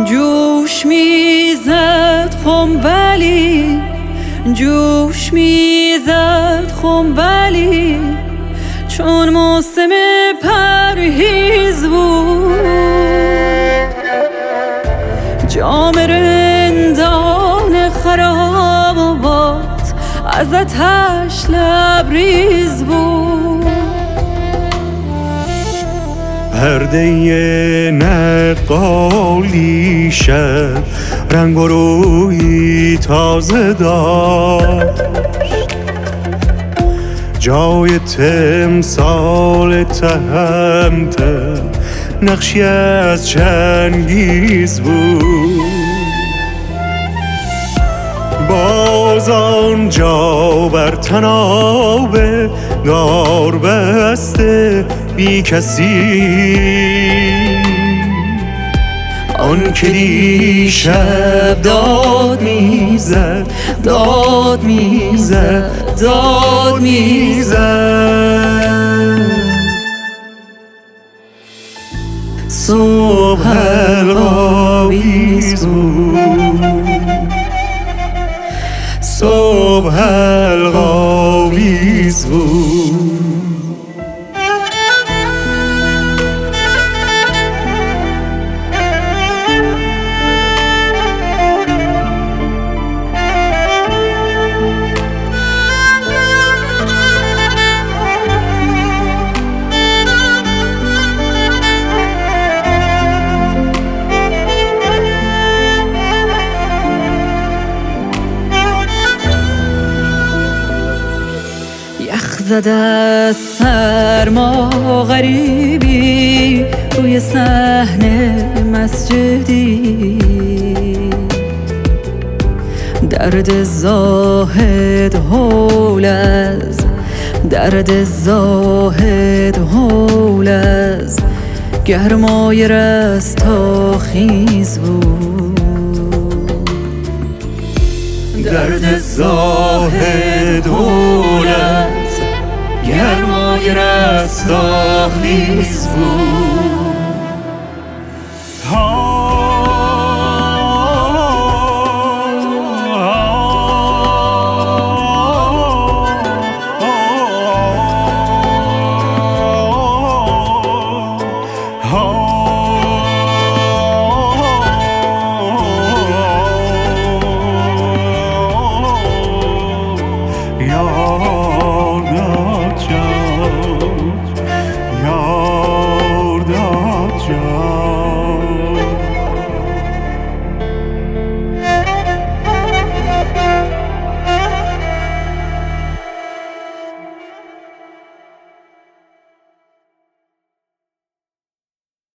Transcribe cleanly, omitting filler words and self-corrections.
جوش میزد خم ولی جوش میزد خم ولی چون موسم پرهیز بود جام رندان خرابات از آتش لبریز بود پرده نقالی شب رنگ و روی تازه داشت جای تمثال تهمتم نقشی از چنگیز بود باز آنجا بر طناب دار بسته بی کسی آن که دیشب داد میزد داد میزد داد میزد صبح القاویز بود صبح القاویز بود زده از سرما غریبی روی صحنه مسجدی درد زاهد هول از درد زاهد هول از گرمای رستاخیز بود درد زاهد هول از گرمای رستاخیز بود